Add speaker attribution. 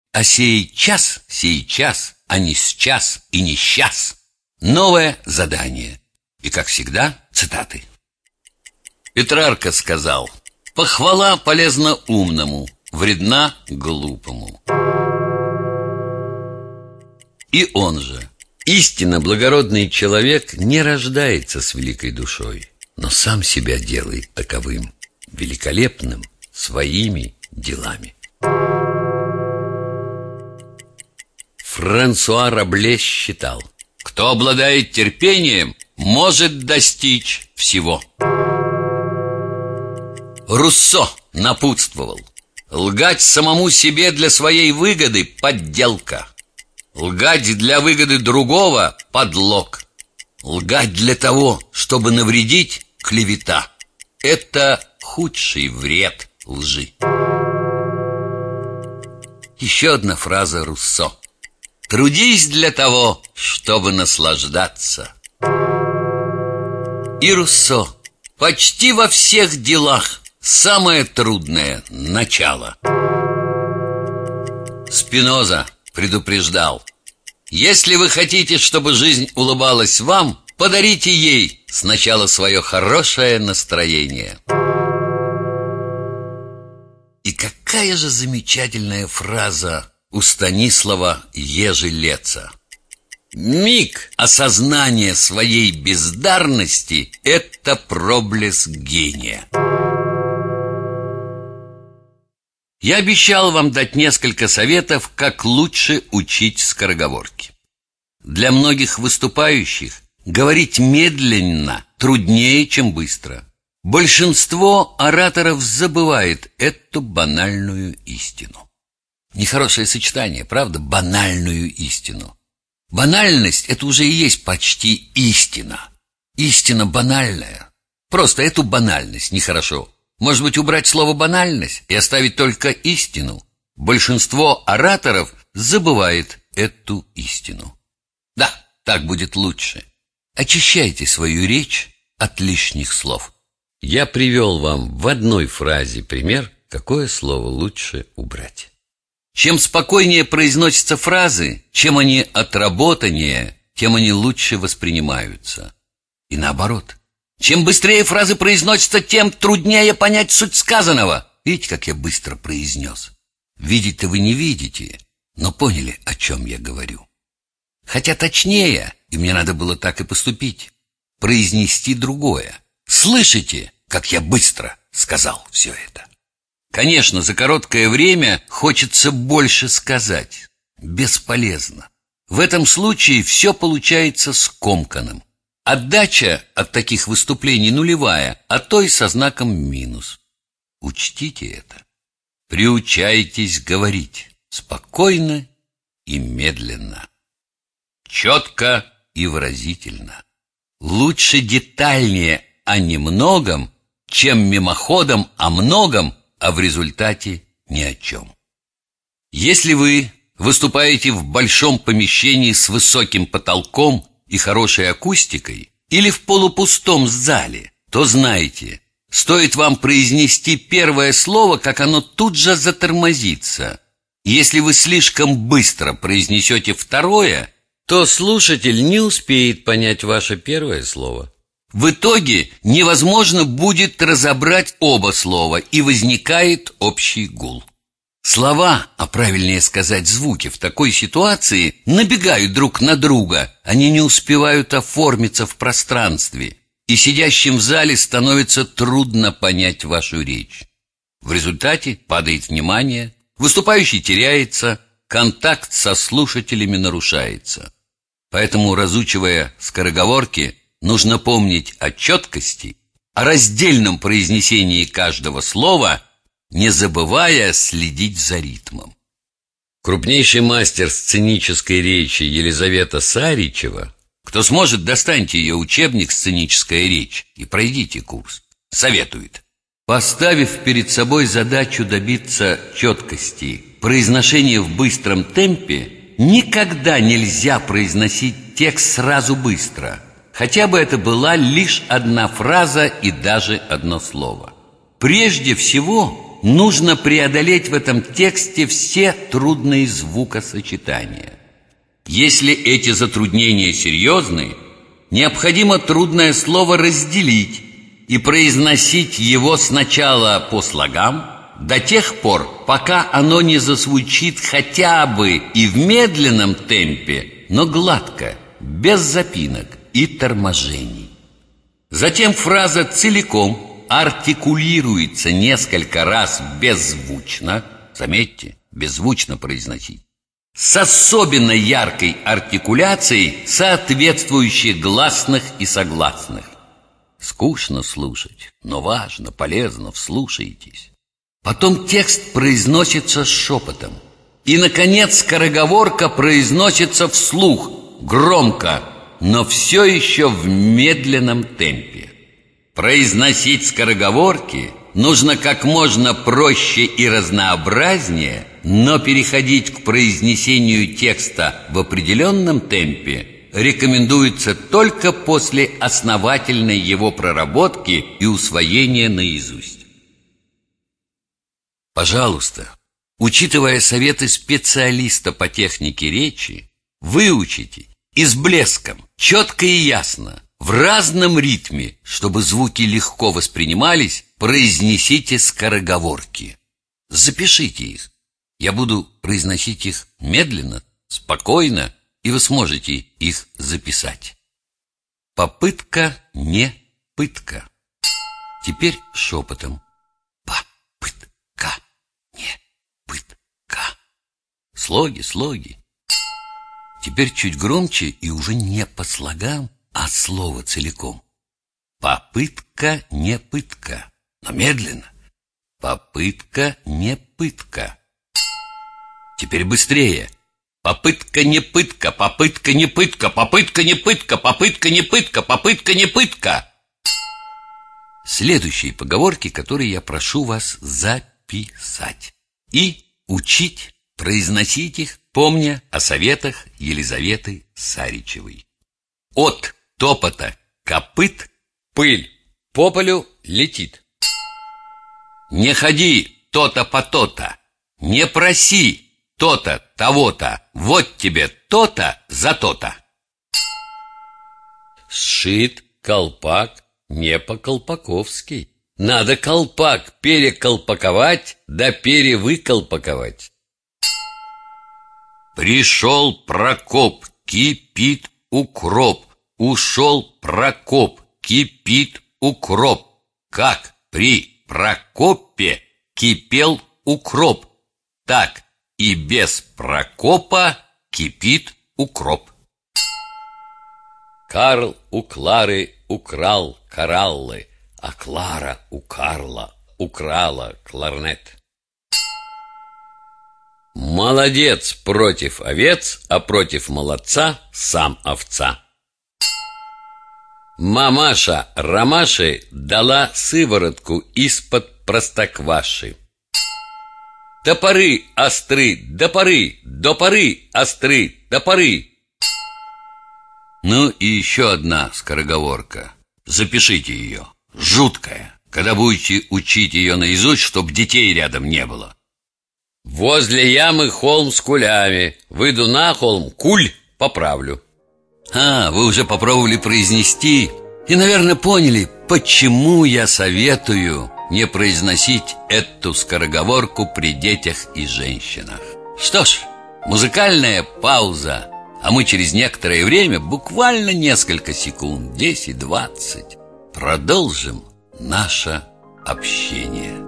Speaker 1: А сей час, а не сейчас и не сейчас. Новое задание. И, как всегда, цитаты. Петрарка сказал: «Похвала полезна умному, вредна глупому». И он же: «Истинно благородный человек не рождается с великой душой, но сам себя делает таковым, великолепным своими делами». Франсуа Рабле считал: «Кто обладает терпением, может достичь всего». Руссо напутствовал: «Лгать самому себе для своей выгоды – подделка. Лгать для выгоды другого – подлог. Лгать для того, чтобы навредить – клевета. Это худший вред лжи». Еще одна фраза Руссо: «Трудись для того, чтобы наслаждаться». И Руссо: «Почти во всех делах самое трудное – начало». Спиноза предупреждал: «Если вы хотите, чтобы жизнь улыбалась вам, подарите ей сначала свое хорошее настроение». И какая же замечательная фраза у Станислава Ежелеца: «Миг осознания своей бездарности – это проблеск гения». Я обещал вам дать несколько советов, как лучше учить скороговорки. Для многих выступающих говорить медленно труднее, чем быстро. Большинство ораторов забывает эту банальную истину. Нехорошее сочетание, правда? Банальную истину. Банальность – это уже и есть почти истина. Истина банальная. Просто эту банальность нехорошо. Может быть, убрать слово «банальность» и оставить только истину? Большинство ораторов забывает эту истину. Да, так будет лучше. Очищайте свою речь от лишних слов. Я привел вам в одной фразе пример, какое слово лучше убрать. Чем спокойнее произносятся фразы, чем они отработаннее, тем они лучше воспринимаются. И наоборот. Чем быстрее фразы произносятся, тем труднее понять суть сказанного. Видите, как я быстро произнес? Видеть-то вы не видите, но поняли, о чем я говорю. Хотя точнее, и мне надо было так и поступить, произнести другое. Слышите, как я быстро сказал все это? Конечно, за короткое время хочется больше сказать. Бесполезно. В этом случае все получается скомканным. Отдача от таких выступлений нулевая, а то и со знаком минус. Учтите это. Приучайтесь говорить спокойно и медленно, четко и выразительно. Лучше детальнее о немногом, чем мимоходом о многом, а в результате ни о чем. Если вы выступаете в большом помещении с высоким потолком и хорошей акустикой или в полупустом зале, то знайте, стоит вам произнести первое слово, как оно тут же затормозится. Если вы слишком быстро произнесете второе, то слушатель не успеет понять ваше первое слово. В итоге невозможно будет разобрать оба слова, и возникает общий гул. Слова, а правильнее сказать звуки, в такой ситуации набегают друг на друга, они не успевают оформиться в пространстве, и сидящим в зале становится трудно понять вашу речь. В результате падает внимание, выступающий теряется, контакт со слушателями нарушается. Поэтому, разучивая скороговорки, нужно помнить о четкости, о раздельном произнесении каждого слова, не забывая следить за ритмом. Крупнейший мастер сценической речи Елизавета Саричева, кто сможет, достаньте ее учебник «Сценическая речь» и пройдите курс, советует: поставив перед собой задачу добиться четкости произношения в быстром темпе, никогда нельзя произносить текст сразу быстро, хотя бы это была лишь одна фраза и даже одно слово. Прежде всего нужно преодолеть в этом тексте все трудные звукосочетания. Если эти затруднения серьезны, необходимо трудное слово разделить и произносить его сначала по слогам, до тех пор, пока оно не зазвучит хотя бы и в медленном темпе, но гладко, без запинок и торможений. Затем фраза целиком артикулируется несколько раз беззвучно, заметьте, беззвучно произносить, с особенно яркой артикуляцией соответствующих гласных и согласных. Скучно слушать, но важно, полезно, вслушайтесь. Потом текст произносится шепотом. И, наконец, скороговорка произносится вслух, громко, но все еще в медленном темпе. Произносить скороговорки нужно как можно проще и разнообразнее, но переходить к произнесению текста в определенном темпе рекомендуется только после основательной его проработки и усвоения наизусть. Пожалуйста, учитывая советы специалиста по технике речи, выучите и с блеском, четко и ясно, в разном ритме, чтобы звуки легко воспринимались, произнесите скороговорки. Запишите их. Я буду произносить их медленно, спокойно, и вы сможете их записать. Попытка не пытка. Теперь шепотом. Попытка не пытка. Слоги, слоги. Теперь чуть громче и уже не по слогам, а слово целиком. Попытка не пытка. Но медленно. Попытка не пытка. Теперь быстрее. Попытка не пытка, попытка не пытка, попытка не пытка, попытка не пытка, попытка не пытка. Следующие поговорки, которые я прошу вас записать и учить произносить их, помня о советах Елизаветы Саричевой. От топота копыт пыль по полю летит. Не ходи то-то по то-то, не проси то-то, того-то, вот тебе то-то за то-то. Сшит колпак не по-колпаковски. Надо колпак переколпаковать, да перевыколпаковать. Пришел Прокоп, кипит укроп. Ушел Прокоп, кипит укроп. Как при Прокопе кипел укроп, так и без Прокопа кипит укроп. Карл у Клары украл кораллы, а Клара у Карла украла кларнет. Молодец против овец, а против молодца сам овца. Мамаша Ромаши дала сыворотку из-под простокваши. Топоры остры, до поры остры, топоры. Ну и еще одна скороговорка. Запишите ее. Жуткая. Когда будете учить ее наизусть, чтоб детей рядом не было. Возле ямы холм с кулями. Выйду на холм, куль поправлю. Вы уже попробовали произнести и, наверное, поняли, почему я советую не произносить эту скороговорку при детях и женщинах. Что ж, музыкальная пауза, а мы через некоторое время, буквально несколько секунд, 10-20, продолжим наше общение.